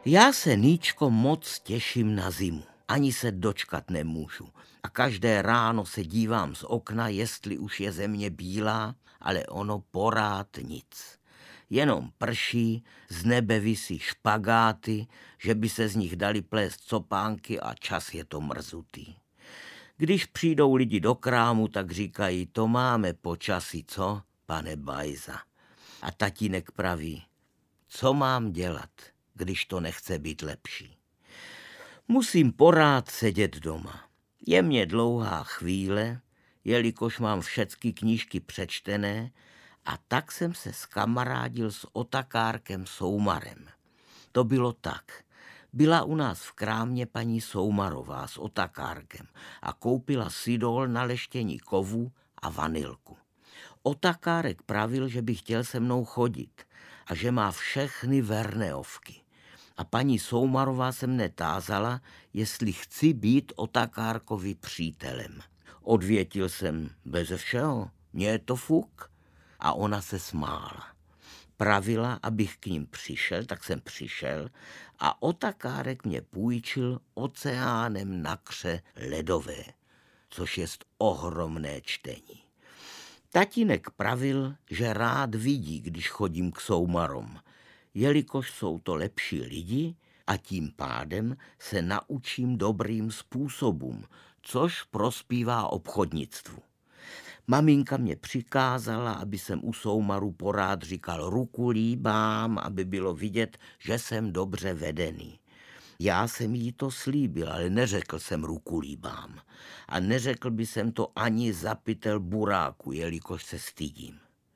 Já se, Níčko, moc těším na zimu. Ani se dočkat nemůžu. A každé ráno se dívám z okna, jestli už je země bílá, ale ono porád nic. Jenom prší, z nebe visí špagáty, že by se z nich dali plést copánky a čas je to mrzutý. Když přijdou lidi do krámu, tak říkají, to máme počasí, co, pane Bajza? A tatínek praví, co mám dělat, když to nechce být lepší? Musím porád sedět doma. Je mě dlouhá chvíle, jelikož mám všechny knížky přečtené, a tak jsem se skamarádil s otakárkem Soumarem. To bylo tak. Byla u nás v krámě paní Soumarová s otakárkem a koupila sidol na leštění kovu a vanilku. Otakárek pravil, že by chtěl se mnou chodit a že má všechny verneovky. A paní Soumarová se mne tázala, jestli chci být otakárkovi přítelem. Odvětil jsem, beze všeho, mně je to fuk. A ona se smála. Pravila, abych k ním přišel, tak jsem přišel a otakárek mě půjčil Oceánem na kře ledové, což jest ohromné čtení. Tatínek pravil, že rád vidí, když chodím k Soumarom, jelikož jsou to lepší lidi a tím pádem se naučím dobrým způsobům, což prospívá obchodnictvu. Maminka mě přikázala, aby jsem u Soumaru porád říkal ruku líbám, aby bylo vidět, že jsem dobře vedený. Já jsem jí to slíbil, ale neřekl jsem ruku líbám. A neřekl by jsem to ani za pytel buráku, jelikož se stydím.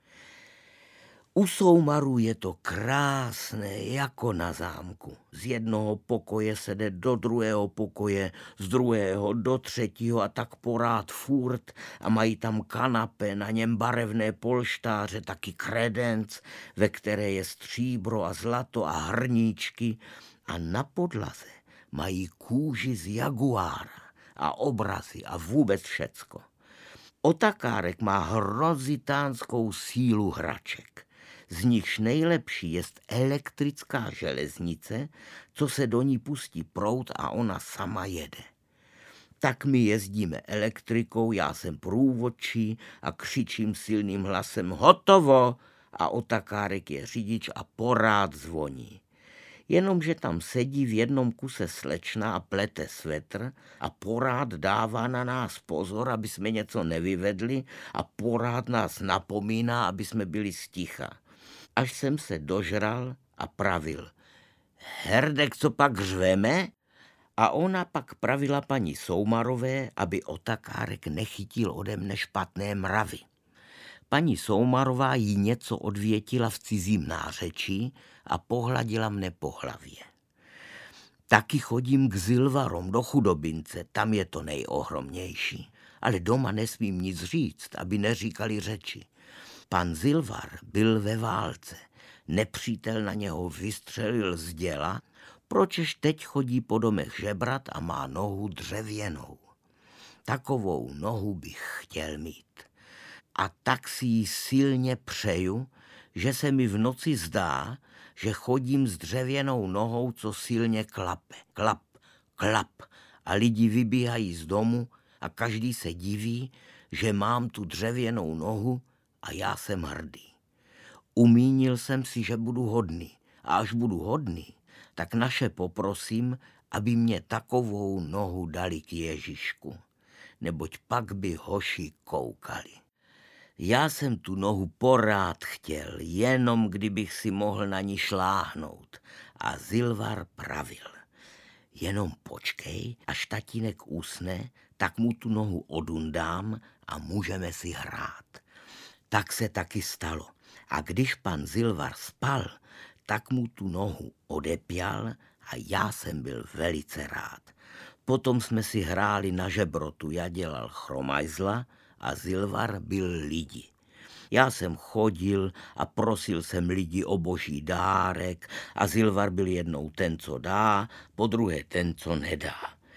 U Soumaru je to krásné jako na zámku. Z jednoho pokoje se jde do druhého pokoje, z druhého do třetího a tak porád furt a mají tam kanapé, na něm barevné polštáře, taky kredenc, ve které je stříbro a zlato a hrníčky a na podlaze mají kůži z jaguára a obrazy a vůbec všecko. Otakárek má hrozitánskou sílu hraček. Z nichž nejlepší jest elektrická železnice, co se do ní pustí proud a ona sama jede. Tak my jezdíme elektrikou, já jsem průvodčí a křičím silným hlasem hotovo a otakárek je řidič a porád zvoní. Jenomže tam sedí v jednom kuse slečna a plete svetr a porád dává na nás pozor, aby jsme něco nevyvedli a porád nás napomíná, aby jsme byli sticha. Až jsem se dožral a pravil, herdek, co pak řveme? A ona pak pravila paní Soumarové, aby otakárek nechytil ode mne špatné mravy. Paní Soumarová jí něco odvětila v cizím nářečí a pohladila mne po hlavě. Taky chodím k Zilvarom do Chudobince, tam je to nejohromnější, ale doma nesmím nic říct, aby neříkali řeči. Pan Zilvar byl ve válce, nepřítel na něho vystřelil z děla, pročež teď chodí po domech žebrat a má nohu dřevěnou. Takovou nohu bych chtěl mít. A tak si ji silně přeju, že se mi v noci zdá, že chodím s dřevěnou nohou, co silně klape. Klap, klap. A lidi vybíhají z domu a každý se diví, že mám tu dřevěnou nohu a já jsem hrdý. Umínil jsem si, že budu hodný. A až budu hodný, tak naše poprosím, aby mě takovou nohu dali k Ježišku. Neboť pak by hoši koukali. Já jsem tu nohu porád chtěl, jenom kdybych si mohl na ní šláhnout. A Zilvar pravil. Jenom počkej, až tatínek usne, tak mu tu nohu odundám a můžeme si hrát. Tak se taky stalo. A když pan Zilvar spal, tak mu tu nohu odepěl a já jsem byl velice rád. Potom jsme si hráli na žebrotu, já dělal chromajzla a Zilvar byl lidi. Já jsem chodil a prosil jsem lidi o boží dárek a Zilvar byl jednou ten, co dá, po druhé ten, co nedá.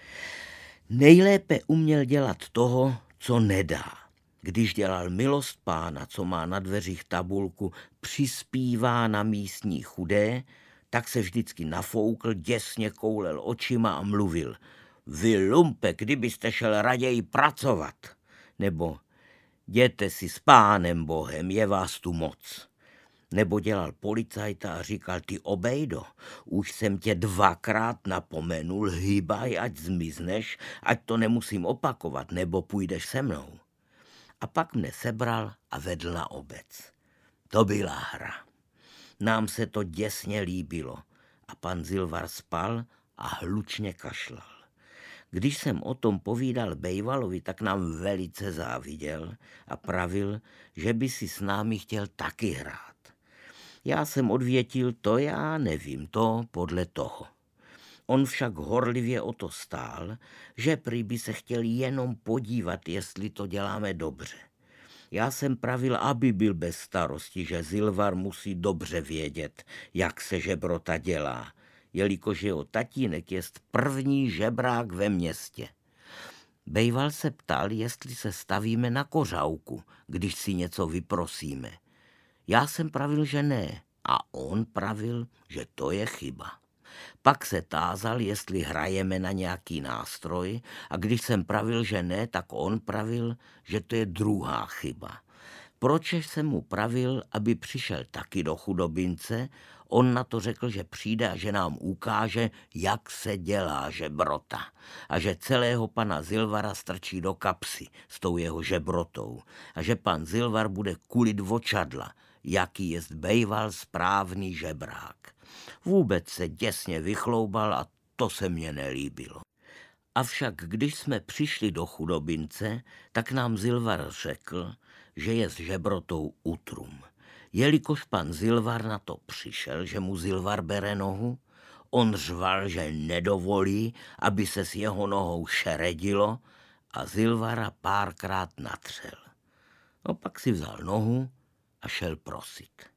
Nejlépe uměl dělat toho, co nedá. Když dělal milost Pána, co má na dveřích tabulku přispívá na místní chudé, tak se vždycky nafoukl, děsně koulel očima a mluvil: vy lumpe, kdybyste šel raději pracovat. Nebo jděte si s Pánem Bohem, je vás tu moc. Nebo dělal policajta a říkal: ty obejdo, už jsem tě 2krát napomenul, hýbaj, ať zmizneš, ať to nemusím opakovat, nebo půjdeš se mnou. A pak mne sebral a vedl na obec. To byla hra. Nám se to děsně líbilo a pan Zilvar spal a hlučně kašlal. Když jsem o tom povídal Bejvalovi, tak nám velice záviděl a pravil, že by si s námi chtěl taky hrát. Já jsem odvětil: to já nevím, to podle toho. On však horlivě o to stál, že prý by se chtěl jenom podívat, jestli to děláme dobře. Já jsem pravil, aby byl bez starosti, že Zilvar musí dobře vědět, jak se žebrota dělá, jelikož jeho tatínek jest první žebrák ve městě. Bejval se ptal, jestli se stavíme na kořálku, když si něco vyprosíme. Já jsem pravil, že ne, a on pravil, že to je chyba. Pak se tázal, jestli hrajeme na nějaký nástroj, a když jsem pravil, že ne, tak on pravil, že to je druhá chyba. Pročež jsem mu pravil, aby přišel taky do Chudobince, on na to řekl, že přijde a že nám ukáže, jak se dělá žebrota a že celého pana Zilvara strčí do kapsy s tou jeho žebrotou a že pan Zilvar bude kulit očadla, jaký jest bejval správný žebrák. Vůbec se děsně vychloubal a to se mně nelíbilo. Avšak když jsme přišli do Chudobince, tak nám Zilvar řekl, že je s žebrotou utrum. Jelikož pan Zilvar na to přišel, že mu Zilvar bere nohu, on řval, že nedovolí, aby se s jeho nohou šeredilo, a Zilvara párkrát natřel. No pak si vzal nohu a šel prosit.